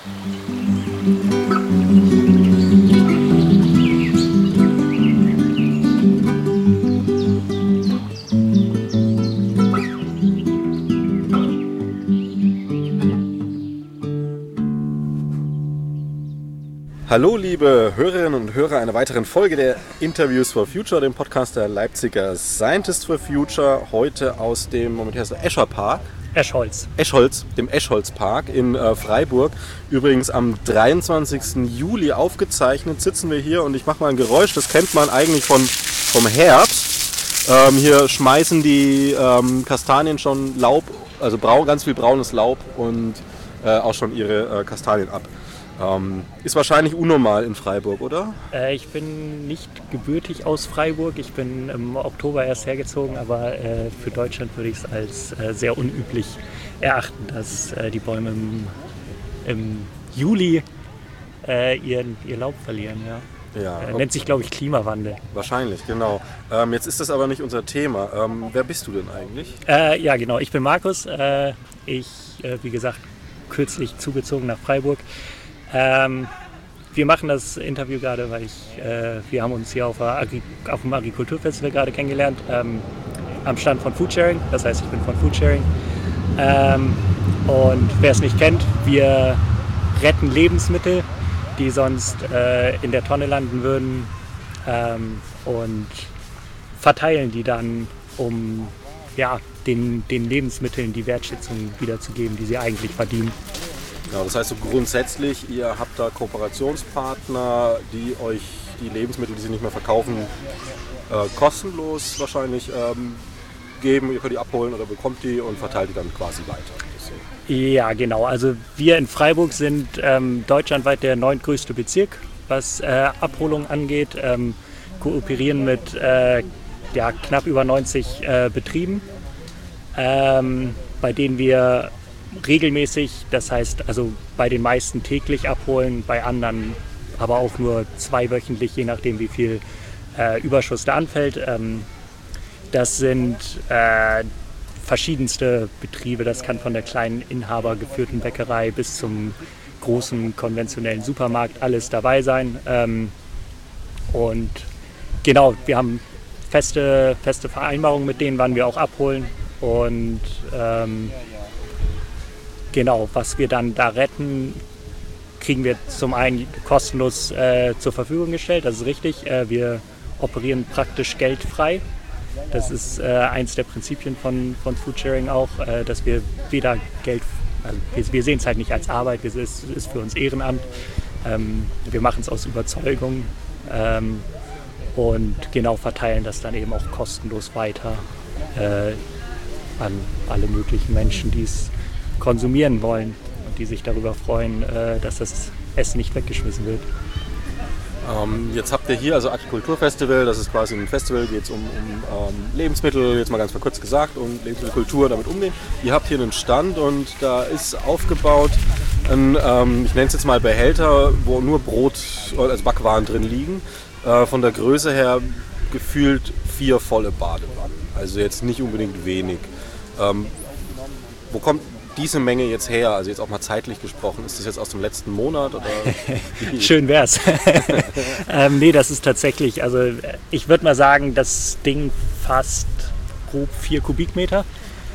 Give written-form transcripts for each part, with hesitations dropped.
Hallo liebe Hörerinnen und Hörer einer weiteren Folge der Interviews for Future, dem Podcast der Leipziger Scientists for Future, heute aus dem, Escher Park. Eschholz, dem Eschholz-Park in Freiburg. Übrigens am 23. Juli aufgezeichnet sitzen wir hier und ich mache mal ein Geräusch, das kennt man eigentlich vom Herbst. Hier schmeißen die Kastanien schon Laub, also ganz viel braunes Laub und auch schon ihre Kastanien ab. Ist wahrscheinlich unnormal in Freiburg, oder? Ich bin nicht gebürtig aus Freiburg. Ich bin im Oktober erst hergezogen, aber für Deutschland würde ich es als sehr unüblich erachten, dass die Bäume im Juli ihr Laub verlieren. Ja. Nennt sich, glaube ich, Klimawandel. Wahrscheinlich, genau. Jetzt ist das aber nicht unser Thema. Wer bist du denn eigentlich? Ja, genau. Ich bin Markus. Wie gesagt, kürzlich zugezogen nach Freiburg. Wir machen das Interview gerade, weil wir haben uns hier auf dem Agrikulturfestival gerade kennengelernt, am Stand von Foodsharing. Das heißt, ich bin von Foodsharing. Und wer es nicht kennt, wir retten Lebensmittel, die sonst in der Tonne landen würden, und verteilen die dann, um den Lebensmitteln die Wertschätzung wiederzugeben, die sie eigentlich verdienen. Ja, das heißt so grundsätzlich, ihr habt da Kooperationspartner, die euch die Lebensmittel, die sie nicht mehr verkaufen, kostenlos wahrscheinlich geben. Ihr könnt die abholen oder bekommt die und verteilt die dann quasi weiter. Ja, genau. Also wir in Freiburg sind deutschlandweit der 9. Bezirk, was Abholung angeht. Kooperieren mit knapp über 90 Betrieben, bei denen wir regelmäßig, das heißt also bei den meisten täglich abholen, bei anderen aber auch nur zweiwöchentlich, je nachdem wie viel Überschuss da anfällt. Das sind verschiedenste Betriebe, das kann von der kleinen inhabergeführten Bäckerei bis zum großen konventionellen Supermarkt alles dabei sein. Und genau, wir haben feste Vereinbarungen mit denen, wann wir auch abholen und genau, was wir dann da retten, kriegen wir zum einen kostenlos zur Verfügung gestellt, das ist richtig. Wir operieren praktisch geldfrei. Das ist eins der Prinzipien von Foodsharing auch, dass wir weder Geld, also wir sehen es halt nicht als Arbeit, es ist für uns Ehrenamt. Wir machen es aus Überzeugung und genau verteilen das dann eben auch kostenlos weiter an alle möglichen Menschen, die es konsumieren wollen und die sich darüber freuen, dass das Essen nicht weggeschmissen wird. Jetzt habt ihr hier also Agrikulturfestival, das ist quasi ein Festival, geht es um Lebensmittel, jetzt mal ganz kurz gesagt, um Lebensmittelkultur, damit umgehen. Ihr habt hier einen Stand und da ist aufgebaut ein, ich nenne es jetzt mal Behälter, wo nur Brot als Backwaren drin liegen. Von der Größe her gefühlt 4 volle Badewannen, also jetzt nicht unbedingt wenig. Wo kommt diese Menge jetzt her? Also jetzt auch mal zeitlich gesprochen. Ist das jetzt aus dem letzten Monat? Oder? Schön wär's. Nee, das ist tatsächlich, also ich würde mal sagen, das Ding fasst grob 4 Kubikmeter.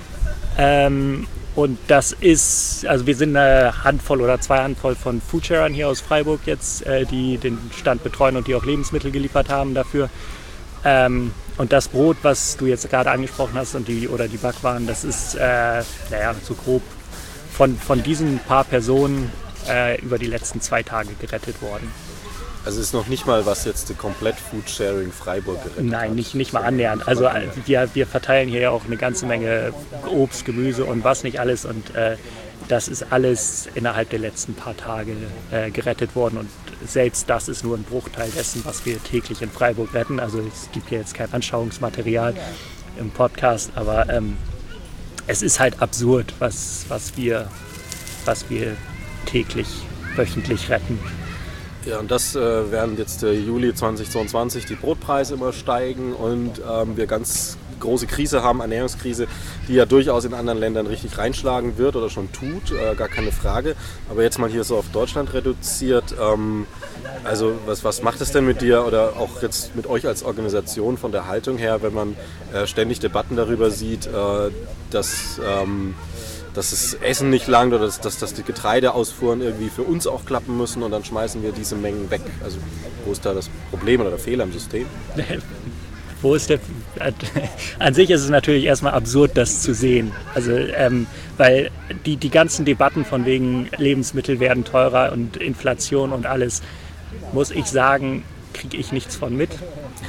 Und das ist, also wir sind eine Handvoll oder 2 Handvoll von Foodsharern hier aus Freiburg jetzt, die den Stand betreuen und die auch Lebensmittel geliefert haben dafür. Und das Brot, was du jetzt gerade angesprochen hast und die Backwaren, das ist so grob von diesen paar Personen über die letzten 2 Tage gerettet worden. Also ist noch nicht mal was jetzt komplett Foodsharing Freiburg gerettet Nein, hat. nicht mal annähernd. Also wir verteilen hier ja auch eine ganze Menge Obst, Gemüse und was nicht alles und das ist alles innerhalb der letzten paar Tage gerettet worden und selbst das ist nur ein Bruchteil dessen, was wir täglich in Freiburg retten. Also es gibt hier jetzt kein Anschauungsmaterial im Podcast, aber es ist halt absurd, was wir täglich, wöchentlich retten. Ja, und das während jetzt Juli 2022 die Brotpreise immer steigen und wir ganz große Krise haben, Ernährungskrise, die ja durchaus in anderen Ländern richtig reinschlagen wird oder schon tut, gar keine Frage. Aber jetzt mal hier so auf Deutschland reduziert, also was macht es denn mit dir oder auch jetzt mit euch als Organisation von der Haltung her, wenn man ständig Debatten darüber sieht, dass das Essen nicht langt oder dass die Getreideausfuhren irgendwie für uns auch klappen müssen und dann schmeißen wir diese Mengen weg. Also wo ist da das Problem oder der Fehler im System? Wo ist der? An sich ist es natürlich erstmal absurd, das zu sehen. Also, weil die ganzen Debatten von wegen Lebensmittel werden teurer und Inflation und alles, muss ich sagen, kriege ich nichts von mit.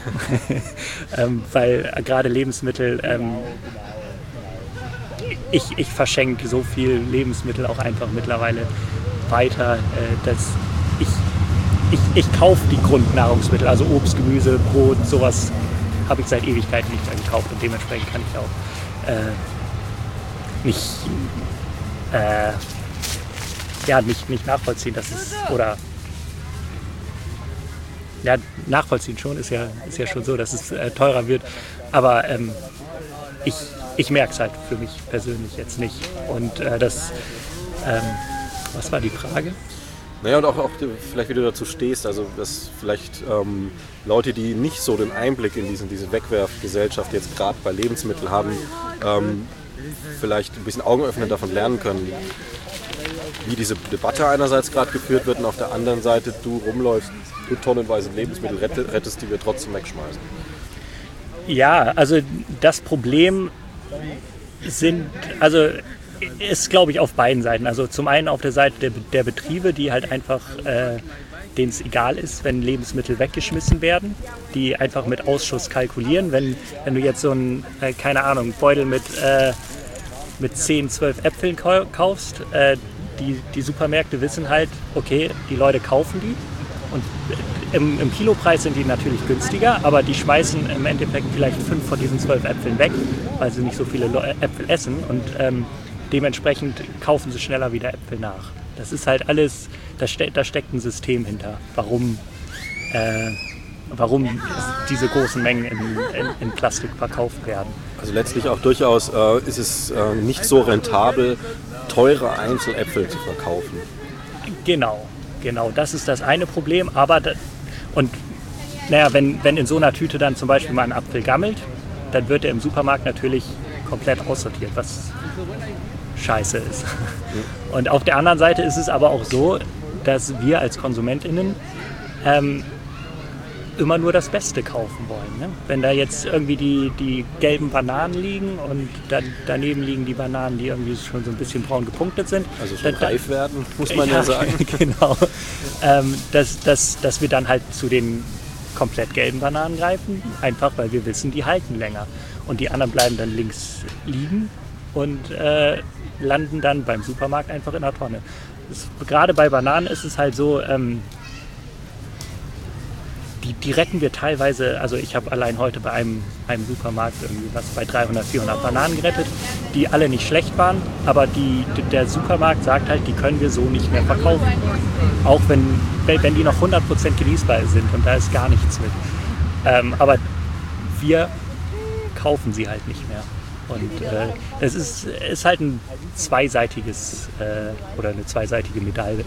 Weil gerade Lebensmittel, ich verschenke so viel Lebensmittel auch einfach mittlerweile weiter, dass ich kaufe die Grundnahrungsmittel, also Obst, Gemüse, Brot, sowas habe ich seit Ewigkeiten nicht mehr gekauft und dementsprechend kann ich auch nicht nachvollziehen, dass es, oder ja, nachvollziehen schon, ist ja schon so, dass es teurer wird, aber ich merke es halt für mich persönlich jetzt nicht. Und was war die Frage? Naja, und auch vielleicht, wie du dazu stehst, also dass vielleicht Leute, die nicht so den Einblick in diese Wegwerfgesellschaft jetzt gerade bei Lebensmitteln haben, vielleicht ein bisschen augenöffnend davon lernen können, wie diese Debatte einerseits gerade geführt wird und auf der anderen Seite du rumläufst, du tonnenweise Lebensmittel rettest, die wir trotzdem wegschmeißen. Ja, also das Problem ist, glaube ich, auf beiden Seiten. Also zum einen auf der Seite der Betriebe, die halt einfach, denen es egal ist, wenn Lebensmittel weggeschmissen werden, die einfach mit Ausschuss kalkulieren. Wenn du jetzt so einen, keine Ahnung, Beutel mit 10, 12 Äpfeln kaufst, die Supermärkte wissen halt, okay, die Leute kaufen die und im Kilopreis sind die natürlich günstiger, aber die schmeißen im Endeffekt vielleicht 5 von diesen 12 Äpfeln weg, weil sie nicht so viele Äpfel essen und dementsprechend kaufen sie schneller wieder Äpfel nach. Das ist halt alles, da steckt ein System hinter, warum diese großen Mengen in Plastik verkauft werden. Also letztlich auch durchaus ist es nicht so rentabel, teure Einzeläpfel zu verkaufen. Genau, das ist das eine Problem, aber wenn in so einer Tüte dann zum Beispiel mal ein Apfel gammelt, dann wird er im Supermarkt natürlich komplett aussortiert, was scheiße ist. Und auf der anderen Seite ist es aber auch so, dass wir als KonsumentInnen immer nur das Beste kaufen wollen. Ne? Wenn da jetzt irgendwie die gelben Bananen liegen und daneben liegen die Bananen, die irgendwie schon so ein bisschen braun gepunktet sind. Also schon reif werden, muss man ja sagen. Genau. Dass wir dann halt zu den komplett gelben Bananen greifen, einfach weil wir wissen, die halten länger. Und die anderen bleiben dann links liegen und landen dann beim Supermarkt einfach in der Tonne. Gerade bei Bananen ist es halt so, die retten wir teilweise, also ich habe allein heute bei einem Supermarkt irgendwie was bei 300, 400 Bananen gerettet, die alle nicht schlecht waren, aber der Supermarkt sagt halt, die können wir so nicht mehr verkaufen. Auch wenn die noch 100% genießbar sind und da ist gar nichts mit. Aber wir kaufen sie halt nicht mehr. Und es ist halt ein zweiseitiges oder eine zweiseitige Medaille.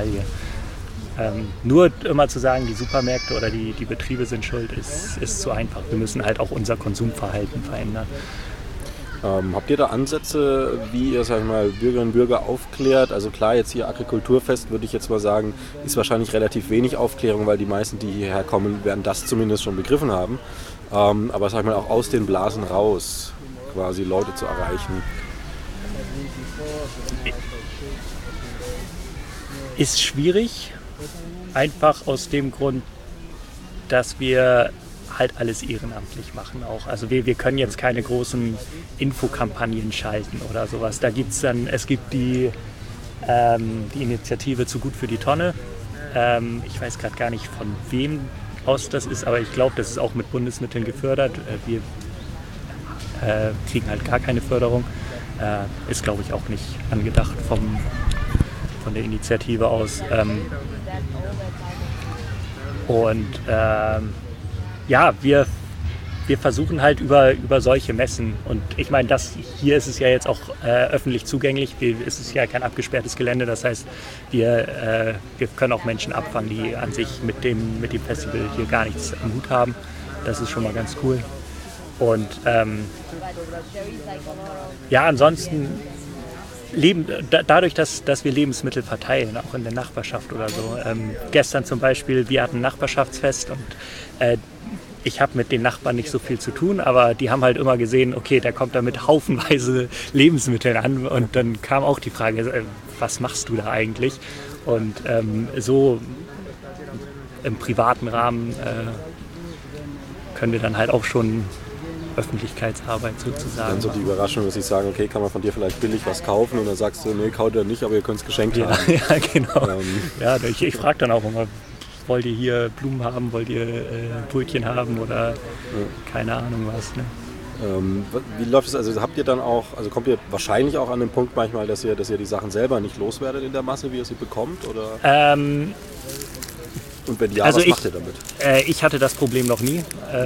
Nur immer zu sagen, die Supermärkte oder die Betriebe sind schuld, ist zu einfach. Wir müssen halt auch unser Konsumverhalten verändern. Habt ihr da Ansätze, wie ihr, sag ich mal, Bürgerinnen und Bürger aufklärt? Also klar, jetzt hier Agrikulturfest, würde ich jetzt mal sagen, ist wahrscheinlich relativ wenig Aufklärung, weil die meisten, die hierher kommen, werden das zumindest schon begriffen haben. Aber sag ich mal, auch aus den Blasen raus quasi Leute zu erreichen. Ist schwierig. Einfach aus dem Grund, dass wir halt alles ehrenamtlich machen auch. Also wir können jetzt keine großen Infokampagnen schalten oder sowas. Es gibt die Initiative Zu gut für die Tonne. Ich weiß gerade gar nicht, von wem aus das ist, aber ich glaube, das ist auch mit Bundesmitteln gefördert. Wir kriegen halt gar keine Förderung. Ist, glaube ich, auch nicht angedacht von der Initiative aus. Wir wir versuchen halt über solche Messen, und ich meine, hier ist es ja jetzt auch öffentlich zugänglich, es ist ja kein abgesperrtes Gelände, das heißt, wir können auch Menschen abfangen, die an sich mit dem Festival hier gar nichts am Hut haben. Das ist schon mal ganz cool. Und ansonsten dadurch, dass wir Lebensmittel verteilen, auch in der Nachbarschaft oder so. Gestern zum Beispiel, wir hatten ein Nachbarschaftsfest und ich habe mit den Nachbarn nicht so viel zu tun, aber die haben halt immer gesehen, okay, der kommt da mit haufenweise Lebensmitteln an, und dann kam auch die Frage, was machst du da eigentlich? Und so im privaten Rahmen können wir dann halt auch schon Öffentlichkeitsarbeit sozusagen. Dann so die Überraschung, dass sie sagen, okay, kann man von dir vielleicht billig was kaufen, und dann sagst du, nee, kauft ihr nicht, aber ihr könnt es geschenkt haben. Ja, genau. Ich frage dann auch immer, wollt ihr hier Blumen haben, wollt ihr Brötchen haben oder keine Ahnung was. Ne? Wie läuft es? Also habt ihr dann auch, also kommt ihr wahrscheinlich auch an den Punkt manchmal, dass ihr die Sachen selber nicht loswerdet in der Masse, wie ihr sie bekommt? Oder? Und wenn ja, was macht ihr damit? Ich hatte das Problem noch nie.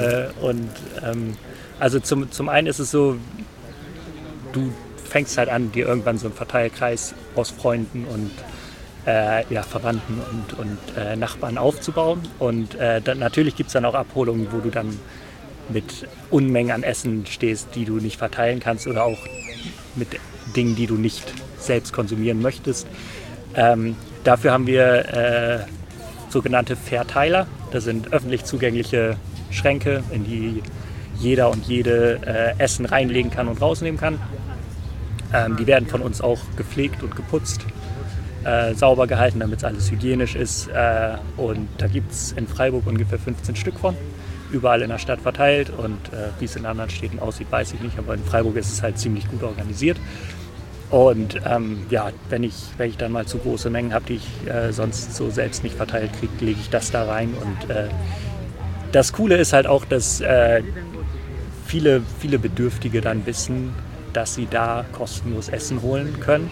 Also zum einen ist es so, du fängst halt an, dir irgendwann so einen Verteilkreis aus Freunden und Verwandten und Nachbarn aufzubauen. Und dann, natürlich gibt es dann auch Abholungen, wo du dann mit Unmengen an Essen stehst, die du nicht verteilen kannst, oder auch mit Dingen, die du nicht selbst konsumieren möchtest. Dafür haben wir sogenannte Verteiler. Das sind öffentlich zugängliche Schränke, in die jeder und jede Essen reinlegen kann und rausnehmen kann. Die werden von uns auch gepflegt und geputzt, sauber gehalten, damit es alles hygienisch ist. Und da gibt es in Freiburg ungefähr 15 Stück von, überall in der Stadt verteilt. Und wie es in anderen Städten aussieht, weiß ich nicht, aber in Freiburg ist es halt ziemlich gut organisiert. Und wenn ich dann mal zu große Mengen habe, die ich sonst so selbst nicht verteilt kriege, lege ich das da rein. Und das Coole ist halt auch, dass viele Bedürftige dann wissen, dass sie da kostenlos Essen holen können.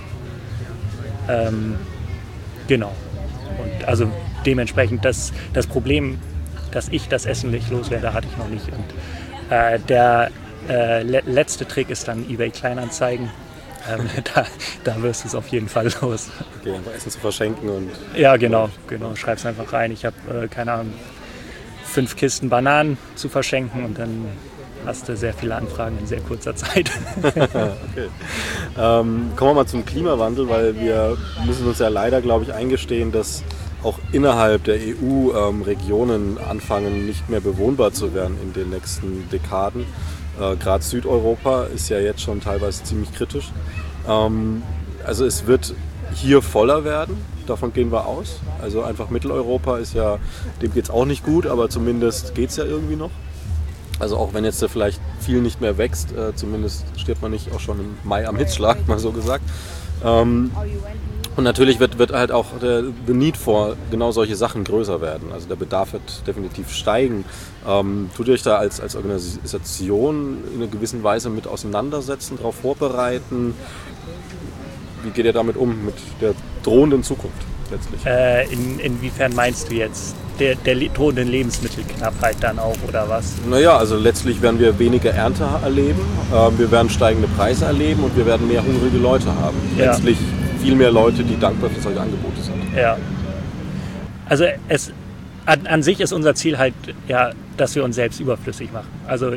Genau. Und also dementsprechend das Problem, dass ich das Essen nicht loswerde, hatte ich noch nicht. Und der letzte Trick ist dann eBay Kleinanzeigen. Da wirst du es auf jeden Fall los. Okay, einfach Essen zu verschenken und... Ja, genau. Schreib's einfach rein. Ich habe, keine Ahnung, 5 Kisten Bananen zu verschenken, und dann hast du sehr viele Anfragen in sehr kurzer Zeit. Okay. Kommen wir mal zum Klimawandel, weil wir müssen uns ja leider, glaube ich, eingestehen, dass auch innerhalb der EU Regionen anfangen, nicht mehr bewohnbar zu werden in den nächsten Dekaden. Gerade Südeuropa ist ja jetzt schon teilweise ziemlich kritisch. Also es wird hier voller werden, davon gehen wir aus. Also einfach Mitteleuropa ist ja, dem geht es auch nicht gut, aber zumindest geht es ja irgendwie noch. Also auch wenn jetzt vielleicht viel nicht mehr wächst, zumindest stirbt man nicht auch schon im Mai am Hitzschlag, mal so gesagt. Und natürlich wird halt auch der Need for genau solche Sachen größer werden. Also der Bedarf wird definitiv steigen. Tut ihr euch da als Organisation in einer gewissen Weise mit auseinandersetzen, darauf vorbereiten? Wie geht ihr damit um, mit der drohenden Zukunft letztlich? Inwiefern meinst du jetzt der drohenden Lebensmittelknappheit dann auch, oder was? Naja, also letztlich werden wir weniger Ernte erleben, wir werden steigende Preise erleben und wir werden mehr hungrige Leute haben. Ja. Letztlich viel mehr Leute, die dankbar für solche Angebote sind. Ja. Also an sich ist unser Ziel halt, ja, dass wir uns selbst überflüssig machen. Also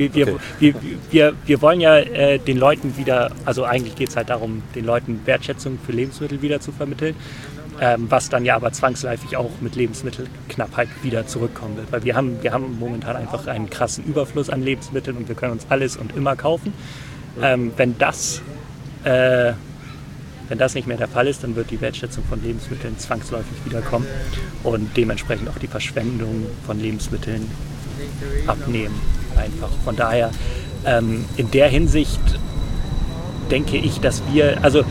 wir wollen ja den Leuten wieder, also eigentlich geht es halt darum, den Leuten Wertschätzung für Lebensmittel wieder zu vermitteln, was dann ja aber zwangsläufig auch mit Lebensmittelknappheit wieder zurückkommen wird. Weil wir haben momentan einfach einen krassen Überfluss an Lebensmitteln und wir können uns alles und immer kaufen. Wenn das nicht mehr der Fall ist, dann wird die Wertschätzung von Lebensmitteln zwangsläufig wiederkommen und dementsprechend auch die Verschwendung von Lebensmitteln abnehmen. Einfach. Von daher, in der Hinsicht denke ich, dass wir, also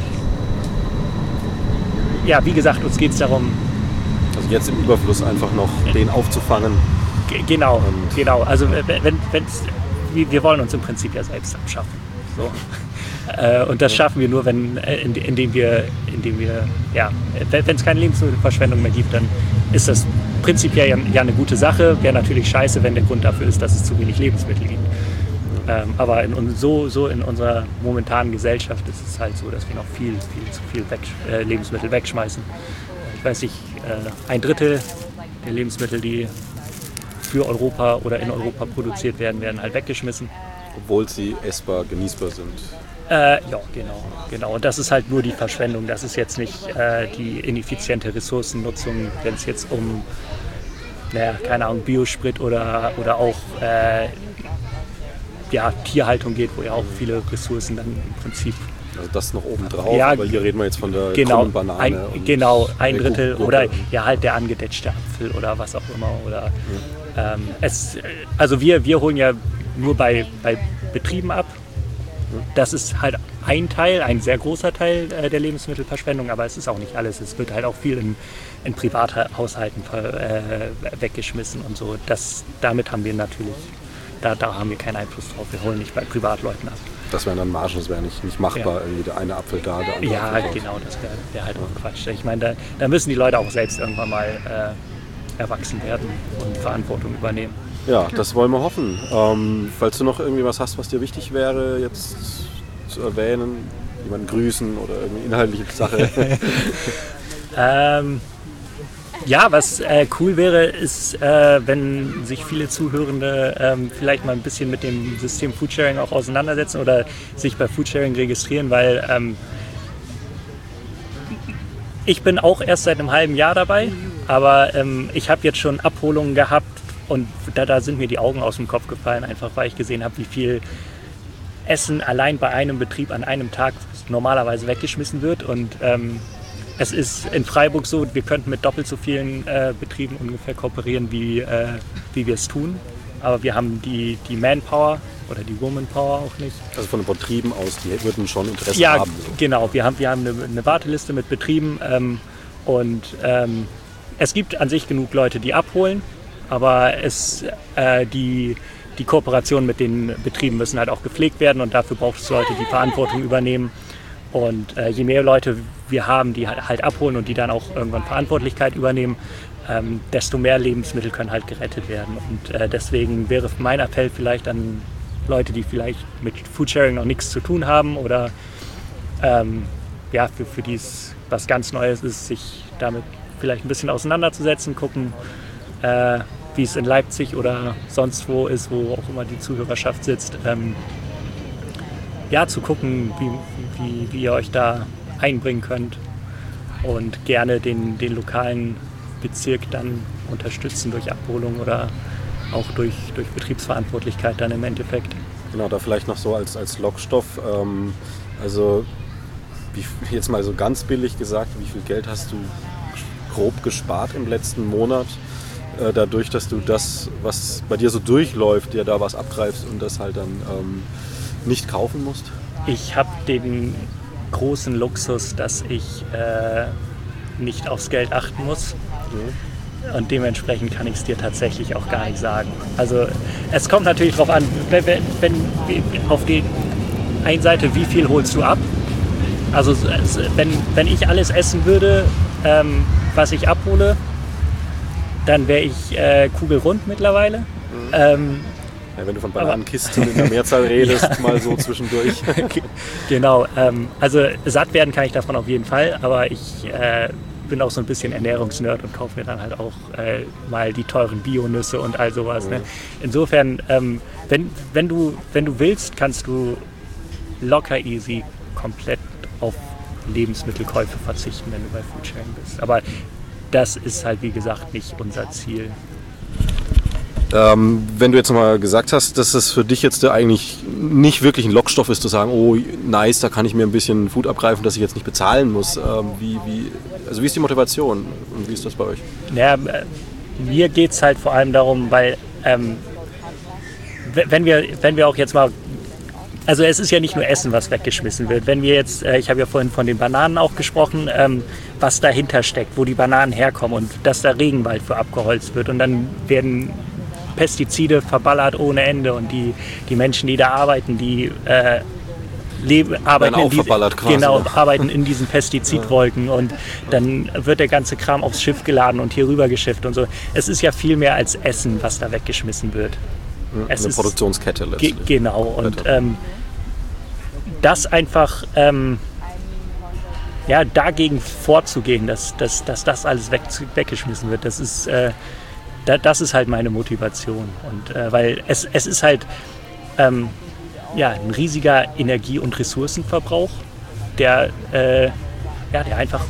ja, wie gesagt, uns geht es darum... Also jetzt im Überfluss einfach noch den aufzufangen. Genau. Also wir wollen uns im Prinzip ja selbst abschaffen. So. Und das schaffen wir nur, indem wir, wenn es keine Lebensmittelverschwendung mehr gibt, dann ist das prinzipiell ja eine gute Sache. Wäre natürlich scheiße, wenn der Grund dafür ist, dass es zu wenig Lebensmittel gibt. Aber in unserer momentanen Gesellschaft ist es halt so, dass wir noch viel zu viel Lebensmittel wegschmeißen. Ich weiß nicht, 1/3 der Lebensmittel, die für Europa oder in Europa produziert werden, werden halt weggeschmissen. Obwohl sie essbar, genießbar sind. Ja, genau. Und das ist halt nur die Verschwendung. Das ist jetzt nicht die ineffiziente Ressourcennutzung, wenn es jetzt um, keine Ahnung, Biosprit oder auch Tierhaltung geht, wo ja auch viele Ressourcen dann im Prinzip... Also das noch oben drauf, aber hier reden wir jetzt von der krummen Banane. Ein Drittel oder halt der angedetschte Apfel oder was auch immer. Oder, also wir holen ja nur bei Betrieben ab. Das ist halt ein sehr großer Teil der Lebensmittelverschwendung, aber es ist auch nicht alles. Es wird halt auch viel in Privathaushalten weggeschmissen und so. Damit haben wir natürlich, da haben wir keinen Einfluss drauf. Wir holen nicht bei Privatleuten ab. Das wären dann Margen, das wäre nicht machbar, ja. Irgendwie der eine Apfel da, der andere Apfel da. Genau, das wäre halt auch Quatsch. Ich meine, da müssen die Leute auch selbst irgendwann mal erwachsen werden und Verantwortung übernehmen. Ja, das wollen wir hoffen. Falls du noch irgendwie was hast, was dir wichtig wäre, jetzt zu erwähnen, jemanden grüßen oder irgendwie inhaltliche Sache. Was cool wäre, ist, wenn sich viele Zuhörende vielleicht mal ein bisschen mit dem System Foodsharing auch auseinandersetzen oder sich bei Foodsharing registrieren, weil ich bin auch erst seit einem halben Jahr dabei, aber ich habe jetzt schon Abholungen gehabt und da sind mir die Augen aus dem Kopf gefallen, einfach weil ich gesehen habe, wie viel Essen allein bei einem Betrieb an einem Tag normalerweise weggeschmissen wird und es ist in Freiburg so, wir könnten mit doppelt so vielen Betrieben ungefähr kooperieren, wie wir es tun. Aber wir haben die Manpower oder die Womanpower auch nicht. Also von den Betrieben aus, die würden schon Interesse haben. Ja, genau. Wir haben eine Warteliste mit Betrieben und es gibt an sich genug Leute, die abholen, aber die Kooperationen mit den Betrieben müssen halt auch gepflegt werden und dafür braucht es Leute, die Verantwortung übernehmen. Und je mehr Leute wir haben, die halt abholen und die dann auch irgendwann Verantwortlichkeit übernehmen, desto mehr Lebensmittel können halt gerettet werden. Und deswegen wäre mein Appell vielleicht an Leute, die vielleicht mit Foodsharing noch nichts zu tun haben oder für die es was ganz Neues ist, sich damit vielleicht ein bisschen auseinanderzusetzen, gucken, wie es in Leipzig oder sonst wo ist, wo auch immer die Zuhörerschaft sitzt. Zu gucken, wie ihr euch da einbringen könnt und gerne den lokalen Bezirk dann unterstützen durch Abholung oder auch durch Betriebsverantwortlichkeit dann im Endeffekt. Genau, da vielleicht noch so als Lockstoff, also jetzt mal so ganz billig gesagt, wie viel Geld hast du grob gespart im letzten Monat, dadurch, dass du das, was bei dir so durchläuft, dir da was abgreifst und das halt dann nicht kaufen musst? Ich habe den großen Luxus, dass ich nicht aufs Geld achten muss. Mhm. Und dementsprechend kann ich es dir tatsächlich auch gar nicht sagen. Also es kommt natürlich darauf an, wenn auf die einen Seite, wie viel holst du ab? Also wenn ich alles essen würde, was ich abhole, dann wäre ich kugelrund mittlerweile. Mhm. Wenn du von Bananenkisten in der Mehrzahl redest, mal so zwischendurch. Genau, also satt werden kann ich davon auf jeden Fall, aber ich bin auch so ein bisschen Ernährungsnerd und kaufe mir dann halt auch mal die teuren Bionüsse und all sowas. Mhm. Ne? Insofern, wenn du willst, kannst du locker easy komplett auf Lebensmittelkäufe verzichten, wenn du bei Foodsharing bist. Aber das ist halt, wie gesagt, nicht unser Ziel. Wenn du jetzt nochmal gesagt hast, dass es für dich jetzt eigentlich nicht wirklich ein Lockstoff ist, zu sagen, oh nice, da kann ich mir ein bisschen Food abgreifen, dass ich jetzt nicht bezahlen muss. Wie ist die Motivation und wie ist das bei euch? Naja, mir geht es halt vor allem darum, weil wenn wir auch jetzt mal, also es ist ja nicht nur Essen, was weggeschmissen wird. Wenn wir jetzt, ich habe ja vorhin von den Bananen auch gesprochen, was dahinter steckt, wo die Bananen herkommen und dass da Regenwald für abgeholzt wird und dann werden Pestizide verballert ohne Ende und die Menschen, die da arbeiten, die arbeiten in diesen Pestizidwolken und dann wird der ganze Kram aufs Schiff geladen und hier rüber geschifft und so. Es ist ja viel mehr als Essen, was da weggeschmissen wird. Es ist Produktionskette letztlich. Genau, und das einfach dagegen vorzugehen, dass das alles weggeschmissen wird, das ist halt meine Motivation. Und weil es ist halt ein riesiger Energie- und Ressourcenverbrauch, der einfach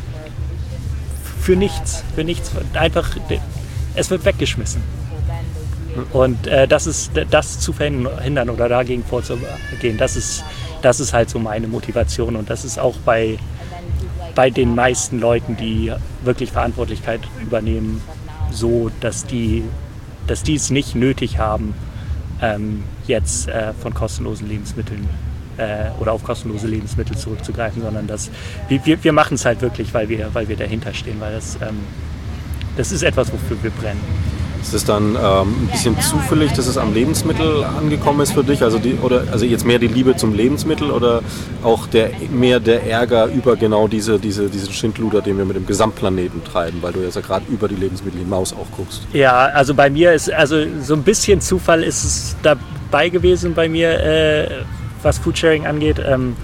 für nichts einfach, es wird weggeschmissen. Und das zu verhindern oder dagegen vorzugehen, das ist halt so meine Motivation. Und das ist auch bei den meisten Leuten, die wirklich Verantwortlichkeit übernehmen, so, dass die es nicht nötig haben, jetzt von kostenlosen Lebensmitteln oder auf kostenlose Lebensmittel zurückzugreifen, sondern dass wir machen es halt wirklich, weil wir dahinter stehen, weil das ist etwas, wofür wir brennen. Ist es dann ein bisschen zufällig, dass es am Lebensmittel angekommen ist für dich? Also jetzt mehr die Liebe zum Lebensmittel oder auch mehr der Ärger über genau diesen Schindluder, den wir mit dem Gesamtplaneten treiben, weil du jetzt ja gerade über die Lebensmittel hinaus auch guckst? Ja, also bei mir ist, also so ein bisschen Zufall ist es dabei gewesen bei mir, was Foodsharing angeht.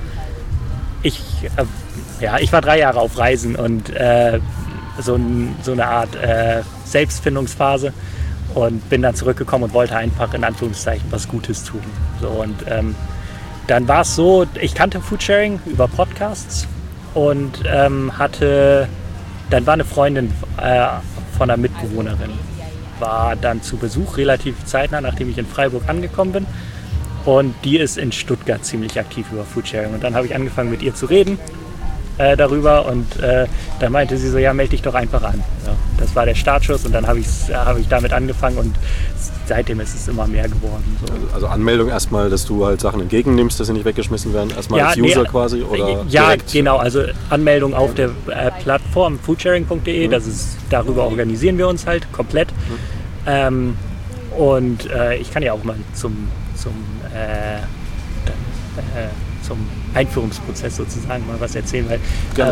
Ich war 3 Jahre auf Reisen und so eine Art Selbstfindungsphase und bin dann zurückgekommen und wollte einfach in Anführungszeichen was Gutes tun. So, und dann war es so, ich kannte Foodsharing über Podcasts und dann war eine Freundin von einer Mitbewohnerin, war dann zu Besuch relativ zeitnah, nachdem ich in Freiburg angekommen bin, und die ist in Stuttgart ziemlich aktiv über Foodsharing und dann habe ich angefangen mit ihr zu reden darüber und dann meinte sie so, ja, melde dich doch einfach an. Ja, das war der Startschuss und dann habe ich damit angefangen und seitdem ist es immer mehr geworden. So. Also Anmeldung erstmal, dass du halt Sachen entgegennimmst, dass sie nicht weggeschmissen werden, erstmal als User quasi? Oder ja, direkt? Genau, also Anmeldung auf der Plattform foodsharing.de, darüber organisieren wir uns halt komplett. Und ich kann ja auch mal zum Einführungsprozess sozusagen mal was erzählen, weil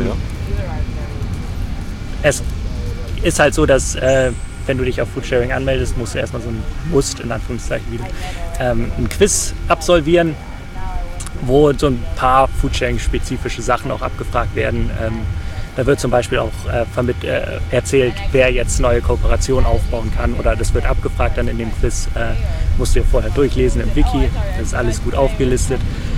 es ist halt so, dass wenn du dich auf Foodsharing anmeldest, musst du erstmal in Anführungszeichen wieder ein Quiz absolvieren, wo so ein paar Foodsharing-spezifische Sachen auch abgefragt werden. Da wird zum Beispiel auch erzählt, wer jetzt neue Kooperationen aufbauen kann, oder das wird abgefragt dann in dem Quiz. Musst du ja vorher durchlesen im Wiki, das ist alles gut aufgelistet.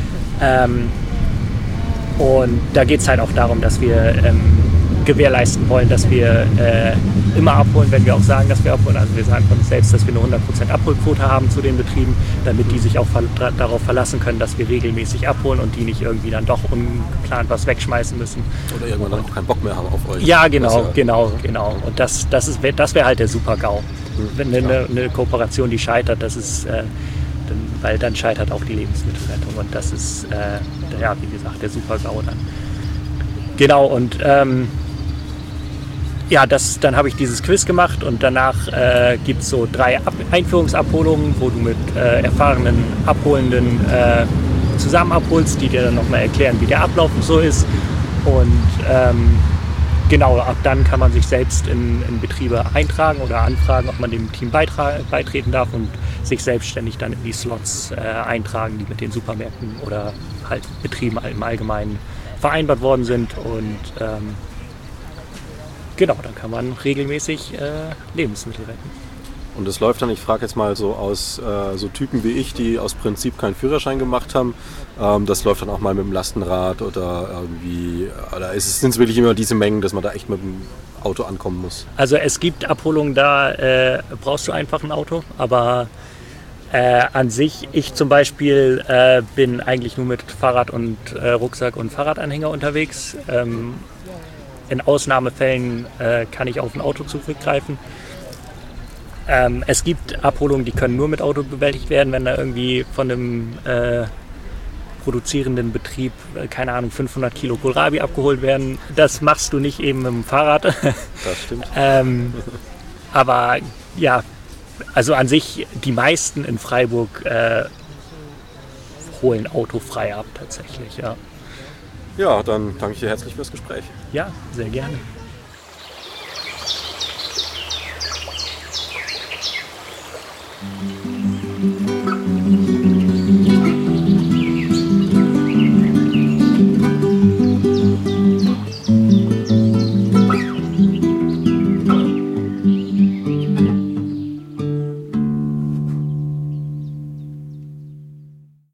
Und da geht es halt auch darum, dass wir gewährleisten wollen, dass wir immer abholen, wenn wir auch sagen, dass wir abholen. Also wir sagen von uns selbst, dass wir eine 100% Abholquote haben zu den Betrieben, damit die sich auch darauf verlassen können, dass wir regelmäßig abholen und die nicht irgendwie dann doch ungeplant was wegschmeißen müssen. Oder irgendwann dann auch keinen Bock mehr haben auf euch. Ja, genau. Und das wäre halt der Super-GAU. Wenn eine Kooperation, die scheitert, das ist... weil dann scheitert auch die Lebensmittelrettung und das ist, wie gesagt, der Super-GAU dann. Genau, und dann habe ich dieses Quiz gemacht und danach gibt es so 3 Einführungsabholungen, wo du mit erfahrenen Abholenden zusammen abholst, die dir dann nochmal erklären, wie der Ablauf so ist. Und genau, ab dann kann man sich selbst in Betriebe eintragen oder anfragen, ob man dem Team beitreten darf und sich selbstständig dann in die Slots eintragen, die mit den Supermärkten oder halt Betrieben im Allgemeinen vereinbart worden sind. Und genau, dann kann man regelmäßig Lebensmittel retten. Und es läuft dann, ich frage jetzt mal so aus so Typen wie ich, die aus Prinzip keinen Führerschein gemacht haben, das läuft dann auch mal mit dem Lastenrad oder irgendwie, oder sind es wirklich immer diese Mengen, dass man da echt mit dem Auto ankommen muss? Also es gibt Abholungen, da brauchst du einfach ein Auto, aber an sich, ich zum Beispiel bin eigentlich nur mit Fahrrad und Rucksack und Fahrradanhänger unterwegs. In Ausnahmefällen kann ich auf ein Auto zurückgreifen. Es gibt Abholungen, die können nur mit Auto bewältigt werden, wenn da irgendwie von einem produzierenden Betrieb, keine Ahnung, 500 Kilo Kohlrabi abgeholt werden. Das machst du nicht eben mit dem Fahrrad. Das stimmt. Aber ja, also an sich, die meisten in Freiburg holen autofrei ab tatsächlich, ja. Ja, dann danke ich dir herzlich fürs Gespräch. Ja, sehr gerne.